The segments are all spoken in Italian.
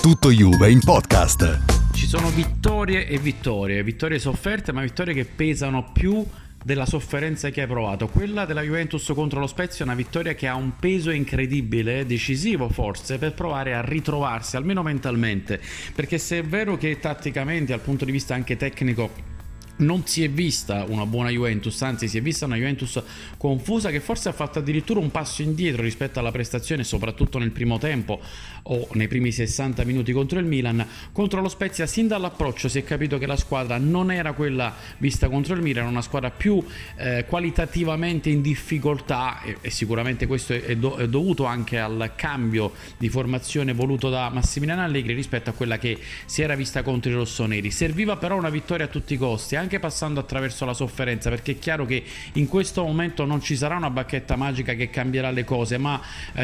Tutto Juve in podcast. Ci sono vittorie e vittorie sofferte, ma vittorie che pesano più della sofferenza che hai provato. Quella della Juventus contro lo Spezia è una vittoria che ha un peso incredibile, decisivo forse, per provare a ritrovarsi, almeno mentalmente, perché se è vero che tatticamente, dal punto di vista anche tecnico, non si è vista una buona Juventus, anzi si è vista una Juventus confusa, che forse ha fatto addirittura un passo indietro rispetto alla prestazione, soprattutto nel primo tempo o nei primi 60 minuti contro il Milan. Contro lo Spezia sin dall'approccio si è capito che la squadra non era quella vista contro il Milan, una squadra più qualitativamente in difficoltà, e sicuramente questo è dovuto anche al cambio di formazione voluto da Massimiliano Allegri rispetto a quella che si era vista contro i rossoneri. Serviva però una vittoria a tutti i costi, anche passando attraverso la sofferenza, perché è chiaro che in questo momento non ci sarà una bacchetta magica che cambierà le cose, ma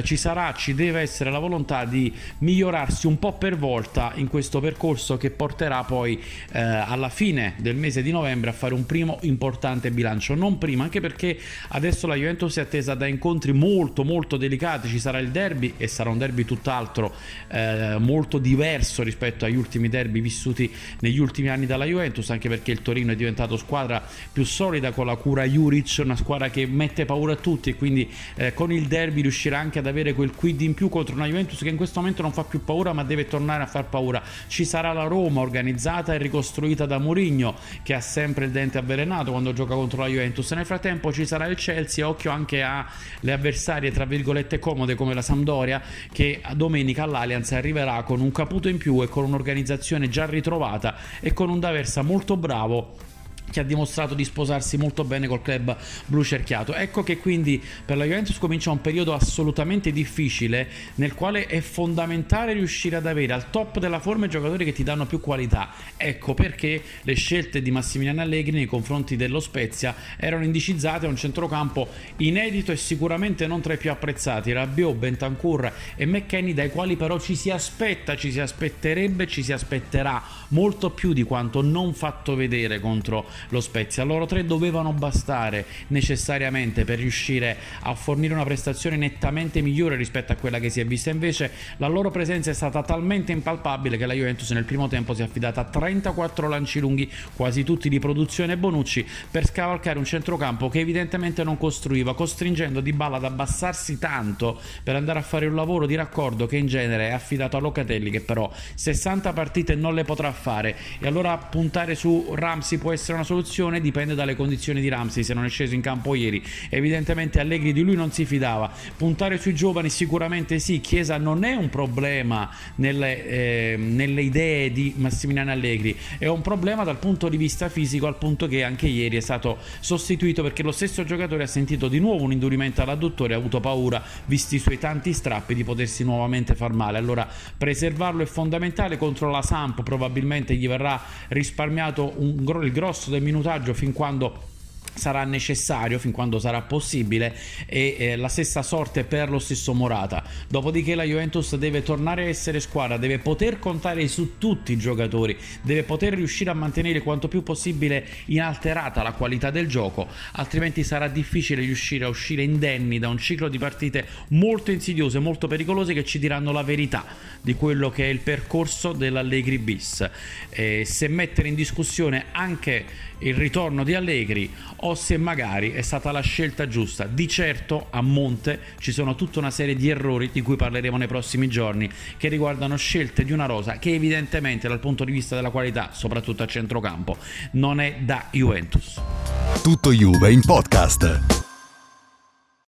ci deve essere la volontà di migliorarsi un po' per volta in questo percorso che porterà poi alla fine del mese di novembre a fare un primo importante bilancio, non prima, anche perché adesso la Juventus è attesa da incontri molto molto delicati. Ci sarà il derby, e sarà un derby tutt'altro molto diverso rispetto agli ultimi derby vissuti negli ultimi anni dalla Juventus, anche perché il Torino è diventato squadra più solida con la cura Juric, una squadra che mette paura a tutti, e quindi con il derby riuscirà anche ad avere quel quid in più contro una Juventus che in questo momento non fa più paura, ma deve tornare a far paura. Ci sarà la Roma, organizzata e ricostruita da Mourinho, che ha sempre il dente avvelenato quando gioca contro la Juventus. Nel frattempo ci sarà il Chelsea, occhio anche alle avversarie tra virgolette comode come la Sampdoria, che a domenica all'Allianz arriverà con un Caputo in più e con un'organizzazione già ritrovata e con un D'Aversa molto bravo, che ha dimostrato di sposarsi molto bene col club blu cerchiato. Ecco che quindi per la Juventus comincia un periodo assolutamente difficile, nel quale è fondamentale riuscire ad avere al top della forma i giocatori che ti danno più qualità. Ecco perché le scelte di Massimiliano Allegri nei confronti dello Spezia erano indicizzate a un centrocampo inedito e sicuramente non tra i più apprezzati, Rabiot, Bentancur e McKennie, dai quali però ci si aspetterà molto più di quanto non fatto vedere contro lo Spezia. Loro tre dovevano bastare necessariamente per riuscire a fornire una prestazione nettamente migliore rispetto a quella che si è vista. Invece la loro presenza è stata talmente impalpabile che la Juventus nel primo tempo si è affidata a 34 lanci lunghi, quasi tutti di produzione Bonucci, per scavalcare un centrocampo che evidentemente non costruiva, costringendo Dybala ad abbassarsi tanto per andare a fare un lavoro di raccordo che in genere è affidato a Locatelli, che però 60 partite non le potrà fare. E allora puntare su Ramsey può essere una soluzione, dipende dalle condizioni di Ramsey. Se non è sceso in campo ieri, evidentemente Allegri di lui non si fidava. Puntare sui giovani sicuramente sì. Chiesa non è un problema nelle idee di Massimiliano Allegri, è un problema dal punto di vista fisico, al punto che anche ieri è stato sostituito perché lo stesso giocatore ha sentito di nuovo un indurimento all'adduttore, ha avuto paura, visti i suoi tanti strappi, di potersi nuovamente far male. Allora preservarlo è fondamentale. Contro la Samp probabilmente gli verrà risparmiato il grosso del minutaggio fin quando sarà necessario, fin quando sarà possibile, e la stessa sorte per lo stesso Morata. Dopodiché la Juventus deve tornare a essere squadra, deve poter contare su tutti i giocatori, deve poter riuscire a mantenere quanto più possibile inalterata la qualità del gioco, altrimenti sarà difficile riuscire a uscire indenni da un ciclo di partite molto insidiose, molto pericolose, che ci diranno la verità di quello che è il percorso dell'Allegri bis. Se mettere in discussione anche il ritorno di Allegri o se magari è stata la scelta giusta. Di certo a monte ci sono tutta una serie di errori di cui parleremo nei prossimi giorni, che riguardano scelte di una rosa che evidentemente dal punto di vista della qualità, soprattutto a centrocampo, non è da Juventus. Tutto Juve in podcast.